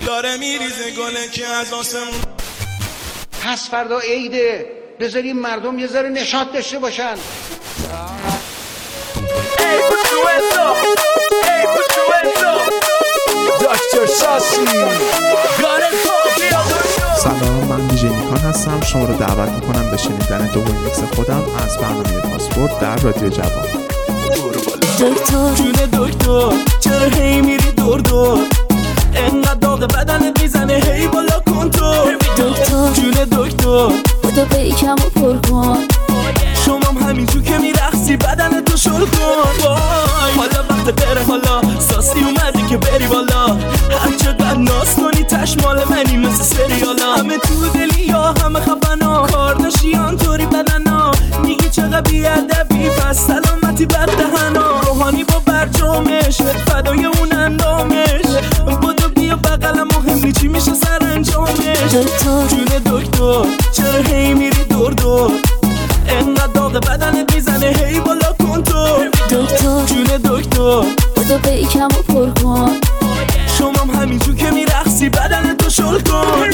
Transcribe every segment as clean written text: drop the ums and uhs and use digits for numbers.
داره میریزه گله که از آسمون. پس فردا عیده، بذاریم مردم یه ذره نشاط داشته باشن. دکتر شاشی. سلام، من دیجی نیکان هستم. شما رو دعوت میکنم به شنیدن دومین میکس خودم از برنامه پاسپورت در رادیو جوان. دکتر جون دکتر چرا هی میری دور دور، انقدر داغ بدنت میزنه هی بالا کن تو. دکتر جون دکتر بودو بیکم و پر کن، شمام همینجور که میرقصی بدن تو شل کن. وای حالا وقت بره، حالا ساسی اومدی که بری بالا. هر چقدر ناز کنی تش مال منی مثل سریالا. همه تو دلی یا همه خفنا، کارداشیان طوری بدنا. میگی چقدر بیادبی پس سلامتی بر دهنا. روحانی با برجامش فدای اون اندامش، بودو بیا بقلم مهم نی چی میشه سر انجامش. دکتر جون دکتر چرا هی میری دور دور، انقدر داغ بدنت میزنه هی بالا کن تو. دکتر جون دکتر بودو بیکم و پر کن، شمام همینجور که میرقصی بدن تو شل کن.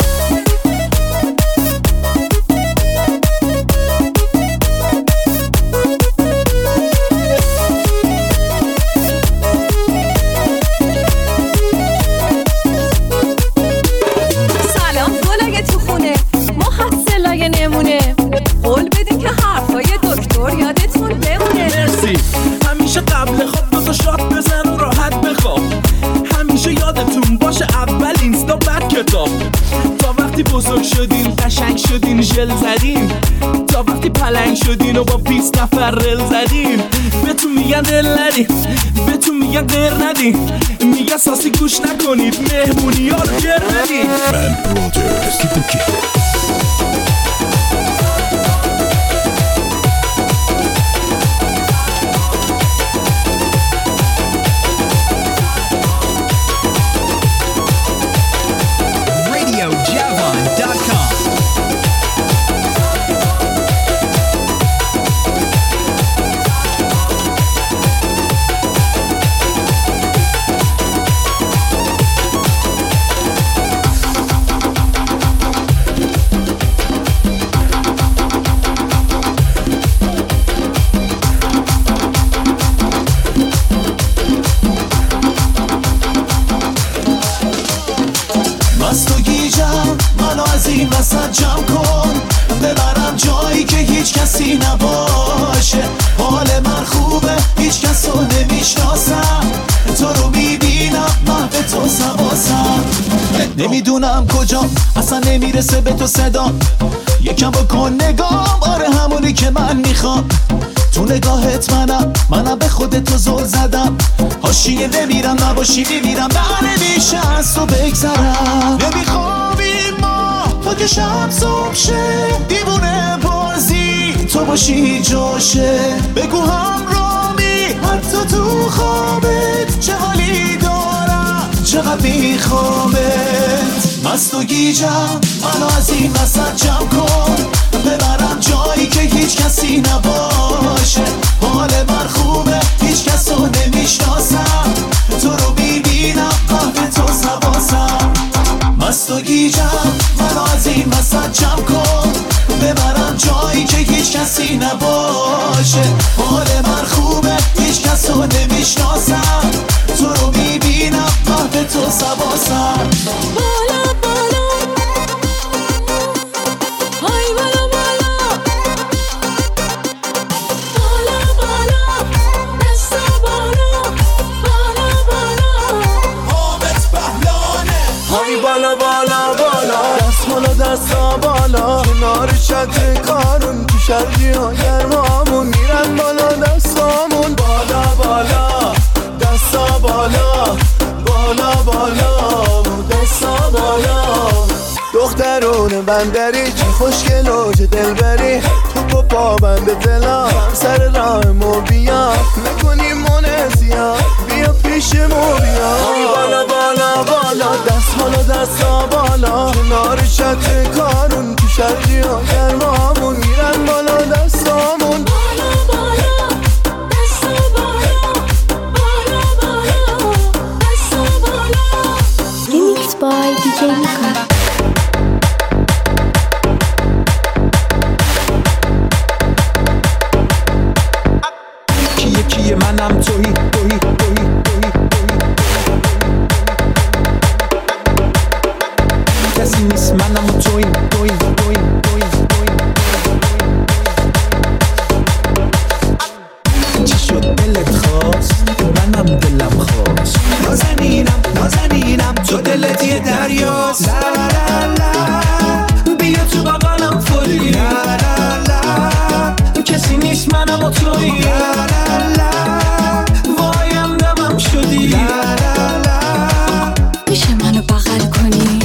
سلام گلای تو خونه، محصلای نمونه، قول بدین که حرفای دکتر یادتون بمونه. مرسی. همیشه قبل خواب دو تا شات بزن و راحت بخواب. همیشه یادتون باشه اول اینستا بعد کتاب. تا وقتی بزرگ شدین قشنگ شدین ژل زدین، تا وقتی پلنگ شدین و با 20 نفر رل زدین. بهتون میگن دل ندین، بهتون میگن غیر ندین، میگن ساسی گوش نکنید مهمونی ها رو گر ندین. مست و گیجم منو از این وسط جمع کن، ببرم جایی که هیچ کسی نباشه. حال من خوبه هیچ کس رو نمیشناسم، تو رو میبینم محو تو سواسم. نمیدونم کجا اصلا نمیرسه به تو صدا، یکم بکن نگام، آره همونی که من میخوام. تو نگاهت منم به خودت تو زل زدم. حاشیه نمیرم نباشی میمیرم، نمیشه از تو بگذرم. نمیخوابیم ما تا که شب صبح شه، دیوونه بازی تو باشی جاشه. بگو همرامی حتی تو خوابت، چه حالی دارم چقدر میخوامت. مست و گیجم منو از این وسط جمع کن، ببرم جایی که هیچ کسی نباشه. حال من خوبه هیچ کس رو نمیشناسم، تو رو میبینم محو تو سواسم. مست و گیجم منو از این وسط جمع کن، ببرم جایی که هیچ کسی نباشه. حال من خوبه هیچ کس رو نمیشناسم، تو رو میبینم محو تو سواسم. بالا بالا های بالا بالا، بالا بالا دستا بالا، بالا بالا حامد پهلانه. های بالا بالا بالا، دست بالا دستا بالا. کنار چتر کارون تو شرجی ها گرمامون میرن بالا دستامون. بالا بالا دستا بالا، بالا بالا دستا بالا. دخترون بندری چه خوشگل و چه دلبری، تو پا بند دلم سر راه مو بیا. نکنی منزیا بیا پیش مو بیا. بالا بالا بالا دست بالا دستا بالا. کنار چتر کارون تو شرجی ها گرمامون میرن بالا دستامون. بالا بالا دستا بالا، بالا بالا دستا بالا. by DJ Nikon. کیه منم توهی کسی نیست منم و توهی چی شد دلت خواست منم دلم خواست نازنینم تو دلت یه دریاست لا لا لا بیا تو بغلم فوری لا لا لا کسی نیست منم و تویی لا لا لا وایم دمم شدی لا لا لا میشه منو بغل کنی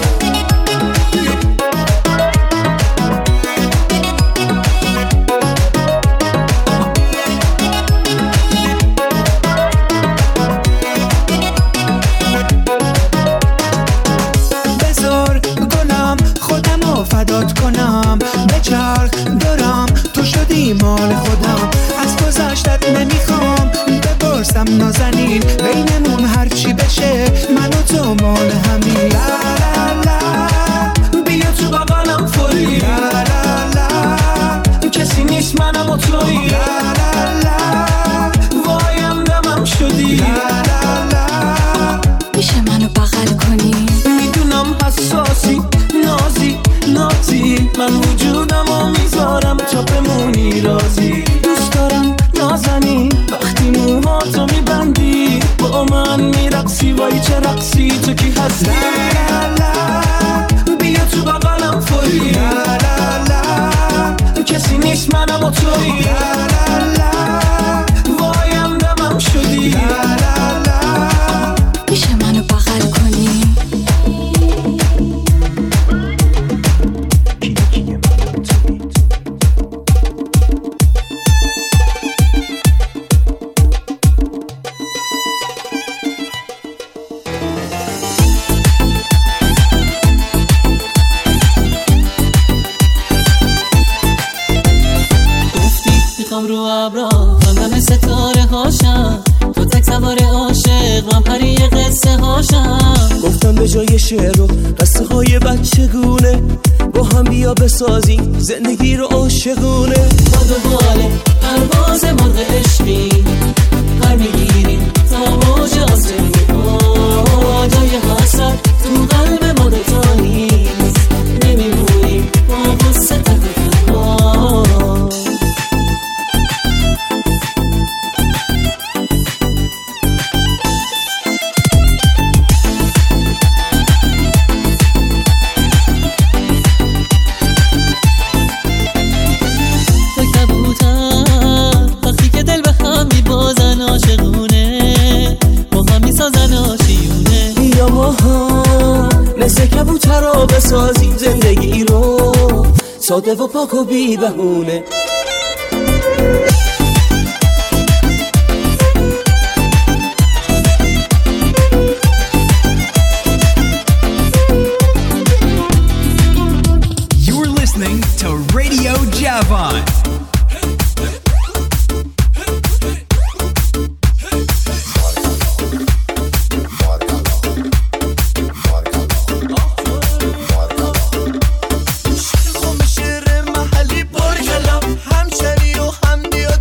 بذار گلم خودمو فدات کنم بچرخ دارم تو شدی مال خودم از گذشتت نمیخوام بپرسم نازنین بینمون هرچی بشه من و تو مال همین لا لا لا بیا تو بغلم فوری لا لا لا کسی نیست منم و تویی لا لا لا وایم دمم شدی لا لا لا میشه منو بغل کنی میدونم حساسی نازی من وجودمو میذارم تا بمونی رازی دوست دارم نازنی وقتی موهاتو میبندی با من میرقصی وای چه رقصی تو کی هستی لا لا بیا تو بغلم فوری لا لا لا کسی نیست منم و تویی لا لا لا وایم دمم شدی لا لا لا میشه منو بغل کنی میخوام رو ابرا خواندم ستاره هاشم تو تک سوار عاشق من پری قصه هاشم گفتم به جای شعر و قصه های بچگونه با هم بیا بسازیم زندگی رو عاشقونه با دوباره پرواز مرغ عشقی پر میگیریم تا موج آسمونی جای حسرت تو قلب ما دوتا نیست نمیمونیم با قصه تنها مثل کبوتر رو بسازیم زندگی رو ساده و پاک و بی بهونه You're listening to Radio Javon. همشری و همدیو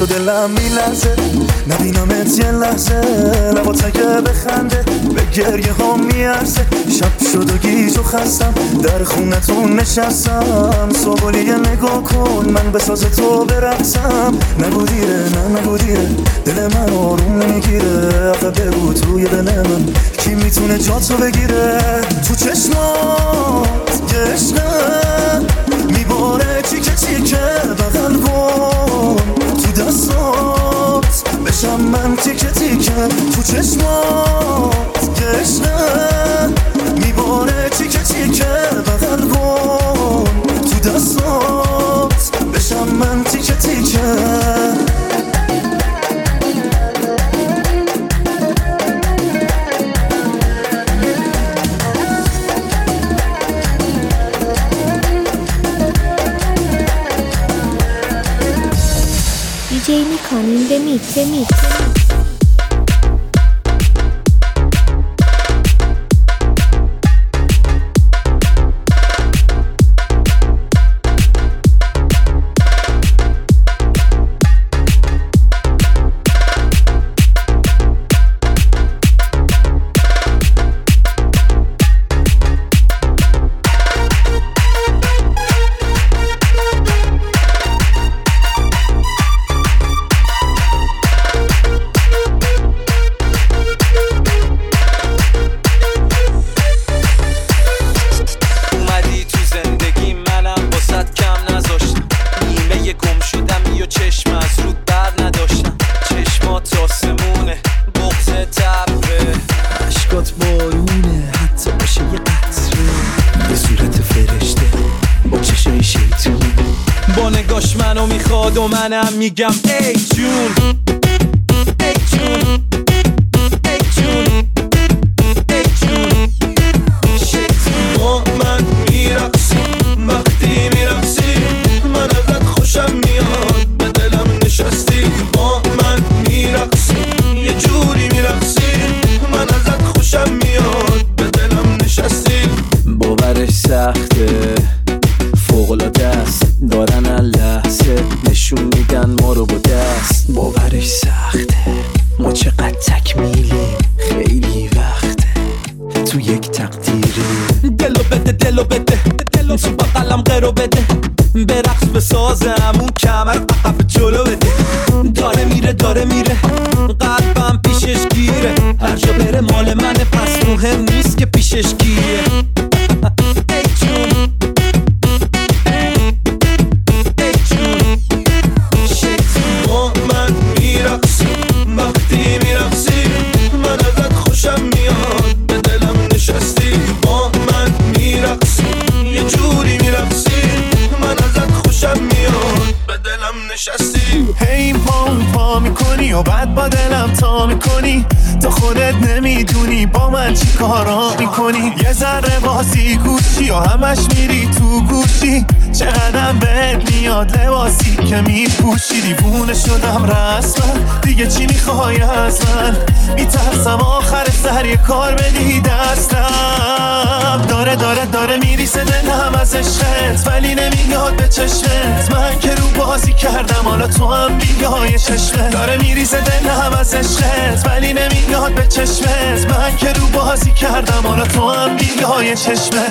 تو دلم میلرزه نبینمت یه لحظه لبات اگه بخنده به گریه ها میارزه شب شد و گیج و خستم در خونتون نشستم صبح یه نگاه کن من به ساز تو برقصم نگو دیره نه نگو دیره دل من آروم نمیگیره آقا بگو توی دل من کی میتونه جاتو بگیره تو چشمات یه عشقه میباره چیکه چیکه بغل کن تو دستات بشم من تیکه تیکه تو چشمات یه عشقه میباره تیکه تیکه بغل کن تو دستات بشم من تیکه تیکه دیجی میکنیم به میت و منم میگم ای جون ای جون ای جون ای جون با من میرقصی وقتی میرقصی من ازت خوشم میاد به دلم نشستی با من میرقصی یه جوری میرقصی من ازت خوشم میاد به دلم نشستی باورش سخته فوق‌العاده است دارن لحظه نشون میدن ما رو با دست باورش سخته ما چقدر تکمیلیم خیلی وقته تو یک تقدیری دلو بده تو بقلم قرو بده برقص بسازم اون کمر عقب جلو بده داره میره قلبم پیشش گیره هر جا بره مال منه پس مهم نیست که پیشش گیره ای جون با من میرقصی وقتی میرقصی من ازت خوشم میاد به دلم نشستی با من میرقصی یه جوری میرقصی من ازت خوشم میاد به دلم نشستی هی پا میکنی و بعد با دلم تا میکنی تو خودت نمیدونی با من چی کارا میکنی یه ذره بازی گوشی و همش میری تو گوشی چقدرم بهت میاد لباسی که میپوشی دیوونه شدم رسما دیگه چی میخوای از من میترسم آخر سر یه کار بدی دستم داره میریسه دلم از عشقت ولی نمیاد به چشمت من که رو بازی کردم حالا تو هم بیای چشمت داره میریسه دلم از عشقت ولی نمیاد به چشمت من که رو بازی کردم حالا تو هم بیای چشمت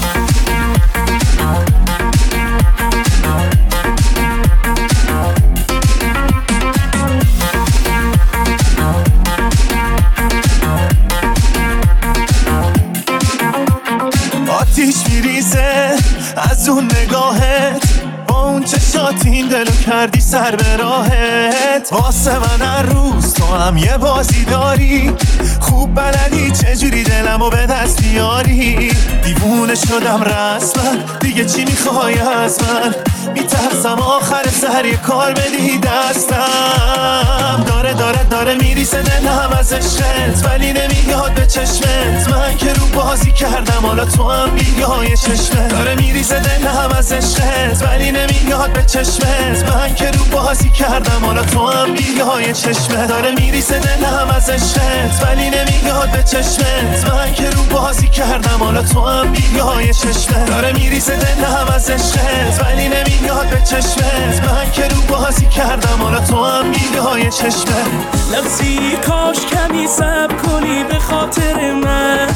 آتیش میریزه از اون نگاهت با اون چشات این دلو کردی سر به راهت واسه من هر روز تو هم یه بازی داری خوب بلدی چجوری دلمو به دست بیاری دیوونه شدم رسما دیگه چی میخوای از من میترسم آخر سر یه کار بدی دستم داره میریسه دلم از عشقت ولی نمیاد به چشمت من که رو بازی کردم حالا تو هم بیای چشمت داره میریسه دلم از عشقت ولی نمیاد به چشمت من که رو بازی کردم حالا تو هم بیای چشمت داره میریسه دلم از عشقت ولی نمیاد به چشمت، من که رو بازی کردم حالا تو هم بیای چشمت، داره میریزه دلم از عشقت ولی نمیاد به چشمت، من که رو بازی کردم حالا تو هم بیای چشمت. لحظی کاش کمی صبر کنی به خاطر من،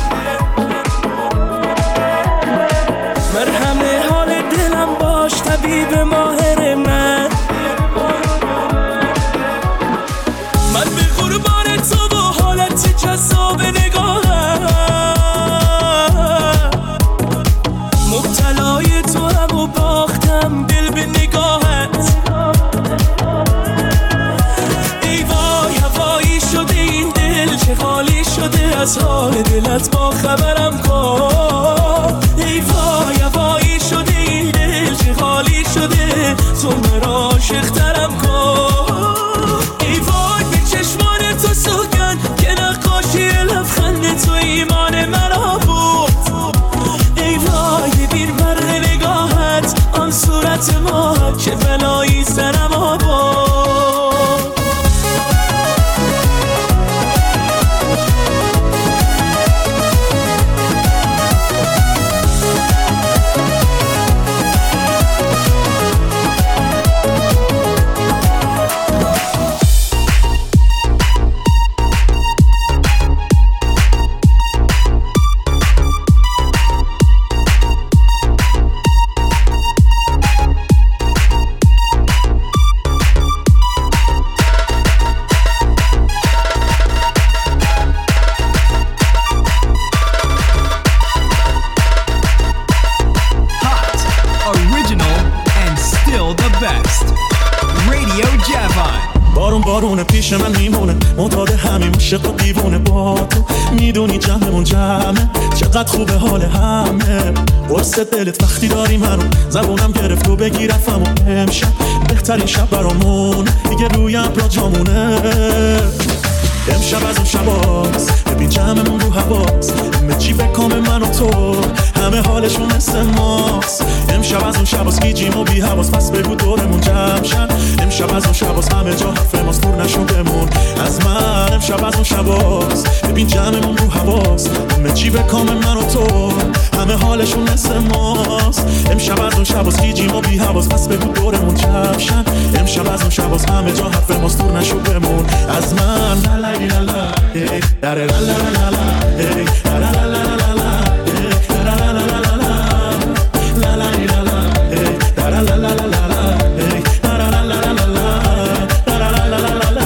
مرهم حال دلم باش طبیب ماهر من. من به قربان تو و حالت جذاب نگاهم، مبتلای تو هم و باختم دل به نگاهت. ای وای هوایی شده این دل، چه حالی شده از حال دلت با خبرم کن. ای وای هوایی شده این دل، چه حالی شده تو مرا عاشق‌ترم کن. ای وای به چشمان تو سوگن که نقاشی لبخند تو ایمان مرا بود. ای وای ببین برق نگاهت آن صورت ماه که بلایی سرم آباد. بارون پیش من میمونه معتاد همین عشق و دیوونه با تو، میدونی جمعمون جمعه چقدر خوبه حال همه. قرص دلت وقتی داری منو زبونم گرفت و بگی رفتم و امشب بهترین شب برامون دیگه روی ابرا جامونه. امشب از اون شباست ببین جمعمون رو حواست، همه چی به کام من و تو همه حالشون مثل ماست. امشب از اون شباست گیجیم و بی حواس پس بگو دورمون جمع شن. امشب از اون شباست همه جا حرف ماست دور نشون بمون از من. امشب از اون شباست ببین جمعمون رو حواست، همه چی به کام من و تو همه حالشون مثل ماست. امشب از اون شباست گیجیم و بی حواس پس بگو دورمون جمع شن. امشب از اون شباست همه جا حرف ماست دور نشون بمون از من. La la la, hey, la la la la la, hey, la la la la la la, hey, la la la la la la, la la la la, hey, la la la la la la, hey, la la la la la la, la la la la la la.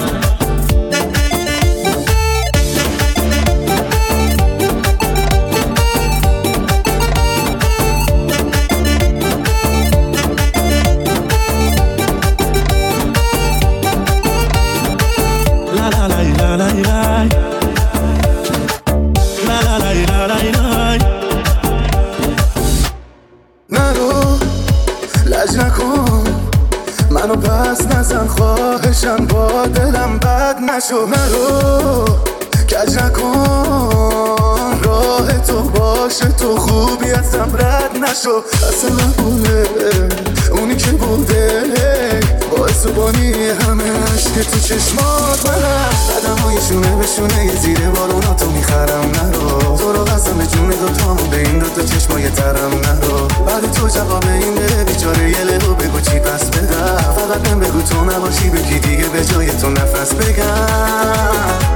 منو پس نزن خواهشم با دلم بد نشو، نرو کج نکن راه تو باشه تو خوبی ازم رد نشو. اصلا نبونه اونی که بوده باعث و بانی همه عشق تو چشمات منم. قدم های شونه به شونه زیر بارونا تو میخرم، نرو تو رو قسم به جون دوتامون به این دوتا چشمای ترم، نرو بعد تو جواب این ده بیچاره یه لهو بگو چی پس بدم. فقط من بگو تو نباشی بگی دیگه به جای تو نفس بگم.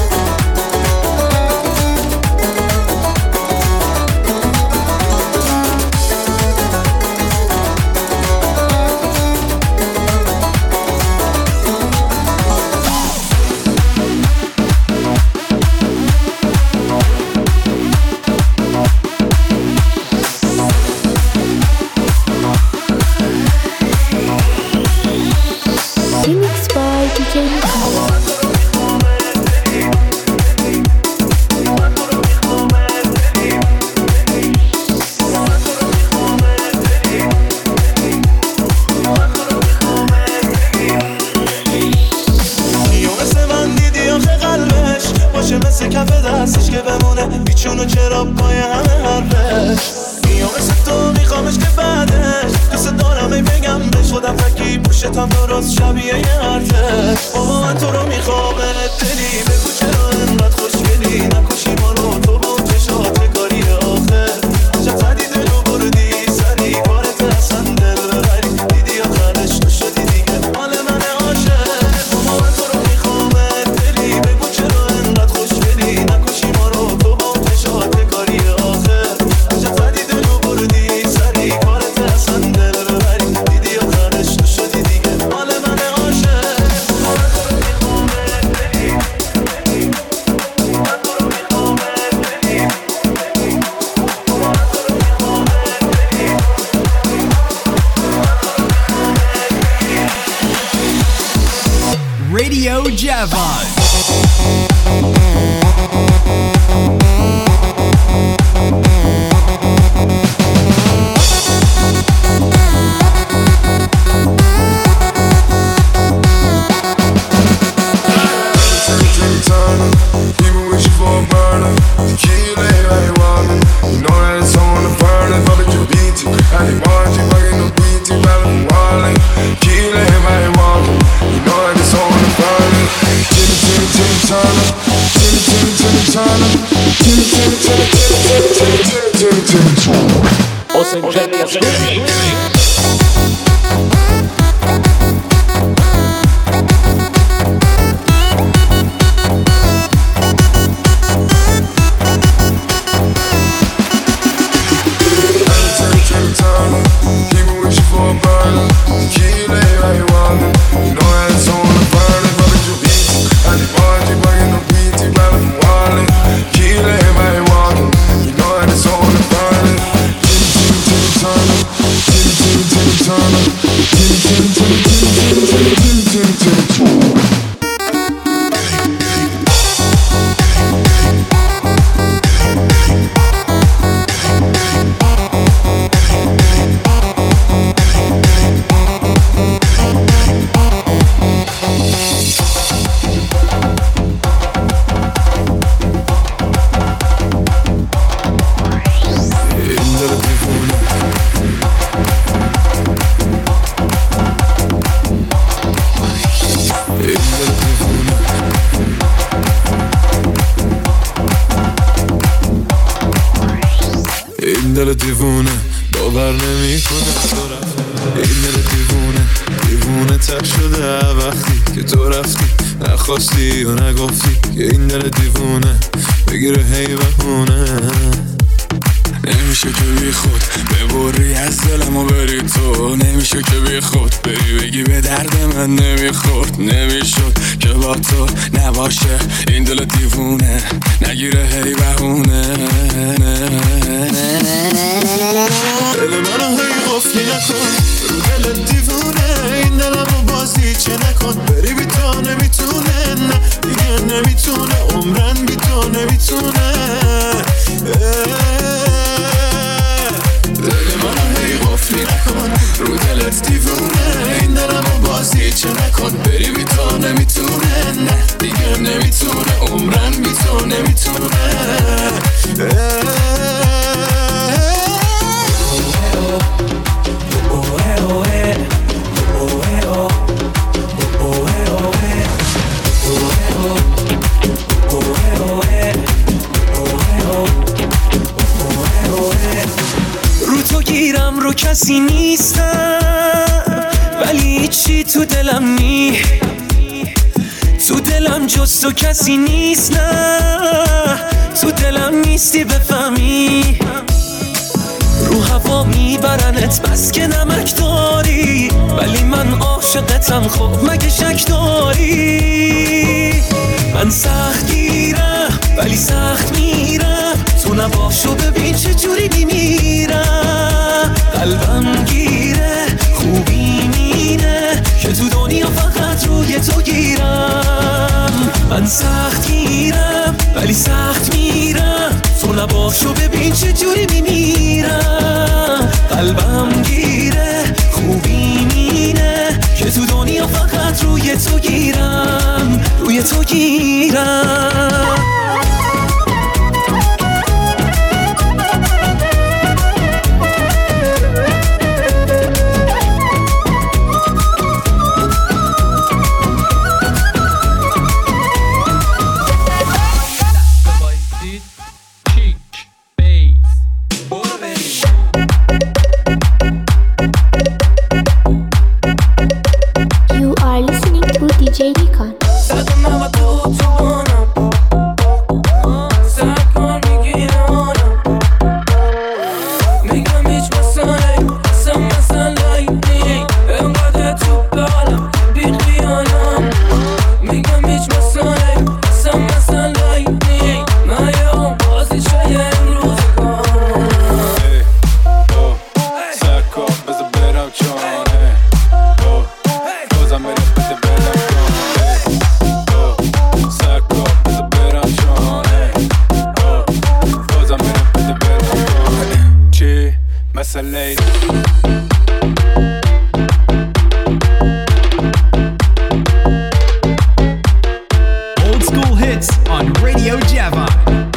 مثل کف دستش که بمونه بیچون و چرا پای همه حرفش. یا مثل تو میخوامش که بعدش دوست دارم ای بگم بهش خودم فکی پوشتم درست شبیه یه حرفش. بابا من تو رو میخوام دلی بگو چرا انقدر خوش دل دیوونه باور نمیکنه این دل دیوونه تک شده وقتی که تو رفتی نخواستی و نگفتی که این دل دیوونه بگیره هی بهونه نمیشه که بی خود ببری از دلم و بری تو نمیشه که بی خود بری بگی به درد من نمیخورد نمیشد که با تو نباشه این دل دیوونه نگیره هی بهونه دل منو هی قفلی نکن رو دل دیوونه این دلم رو بازی چه نکن بری بی تو نمیتونه نه دیگه نمیتونه عمرن بی تو نمیتونه دل منو هی قفلی نکن رو دلت دیوونه این دلم رو بازی چه نکن بری بی تو نمیتونه نه دیگه نمیتونه عمرن بی تو نمیتونه رو تو گیرم رو کسی نیستم ولی چی تو دلم نی تو دلم جز تو کسی نیست نه تو دلم نیستی بفهمی رو هوا میبرنت بس که نمک داری ولی من عاشقتم خب مگه شک داری من سخت گیرم ولی سخت میرم تو نباشو ببین چه جوری میمیرم قلبم گیره خوبی مینه که تو دنیا فقط روی تو گیرم من سخت گیرم ولی سخت میرم تو نباشو ببین چه جوری میمیرم قلبم گیره خوبی مینه که تو دنیا فقط روی تو گیرم روی تو گیرم You are listening to DJ Nikon. a lady. Old school hits on Radio Javon.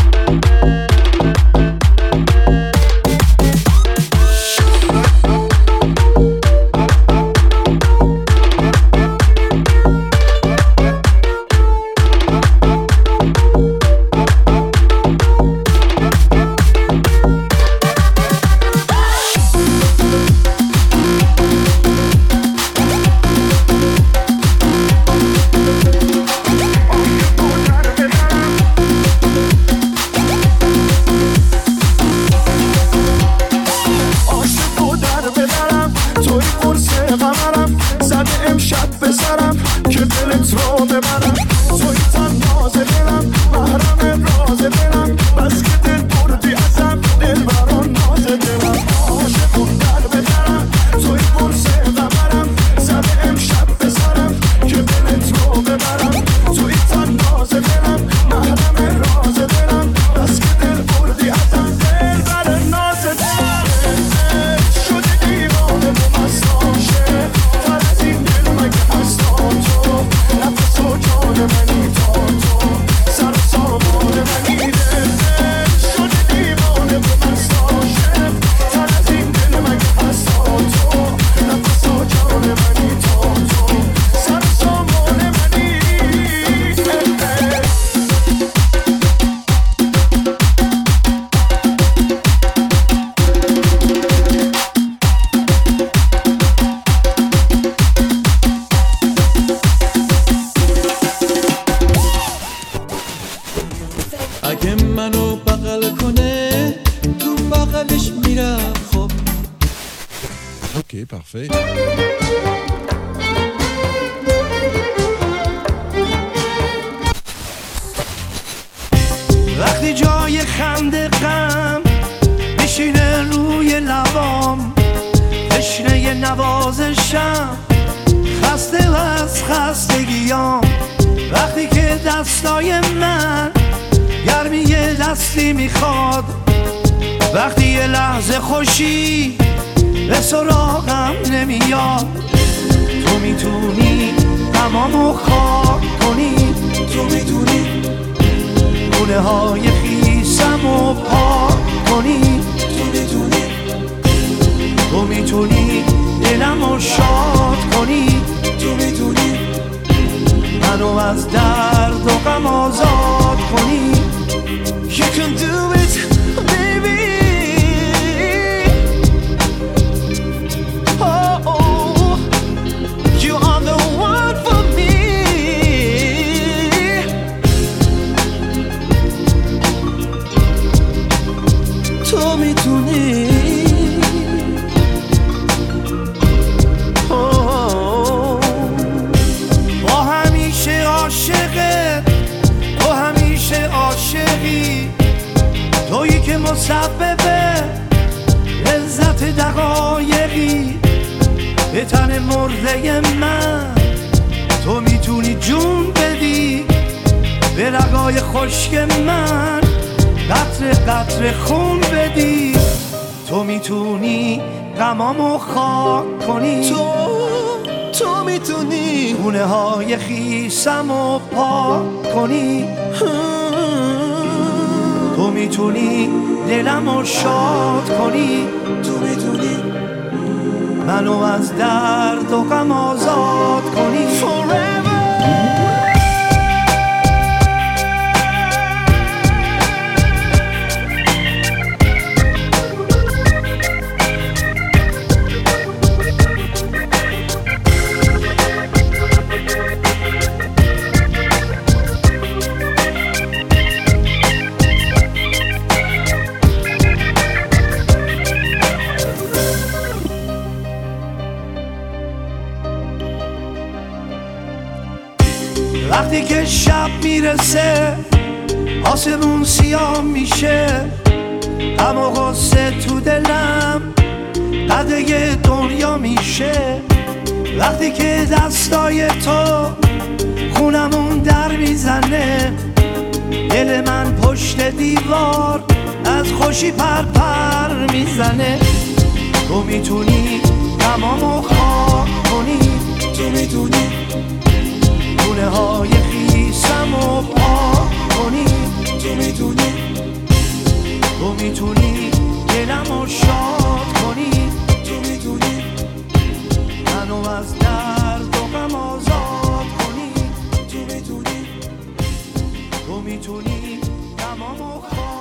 وقتی جای خنده غم بشینه روی لبام، تشنه نوازشم، خسته و از خستگیام. وقتی که دستای من گرمی دستی میخواد، وقتی یه لحظه خوشی به سراغم نمیاد. تو میتونی تمامو خاک کنی، تو میتونی گونه های خیسمو پاک کنی، تو میتونی دلمو شاد کنی، تو میتونی منو از درد و غم آزاد کنی. You can do it, baby. Oh, you are the one for me. تو میتونی با همیشه عاشقه، تو همیشه عاشقی، تویی که مسببه لذت دقایقی به تن مرده من. تو میتونی جون بدی به رگای خشک من، قطره قطره خون بدی. تو میتونی غمامو خاک کنی، تو میتونی گونه های خیسمو پاک کنی، تو میتونی دلمو شاد کنی، تو میتونی منو از درد و غم آزاد کنی. Forever. وقتی که شب میرسه آسمون سیاه میشه، غم و غصه تو دلم قده دنیا میشه. وقتی که دستای تو خونمون در میزنه، دل من پشت دیوار از خوشی پر پر میزنه. تو میتونی تمامو خواب کنی، تو میتونی خونه های خیسمو پاک کنی، تو میتونی، تو میتونی دلمو شاد کنی، تو میتونی منو از درد و غم آزاد کنی، تو میتونی، تو میتونی تمامو خواب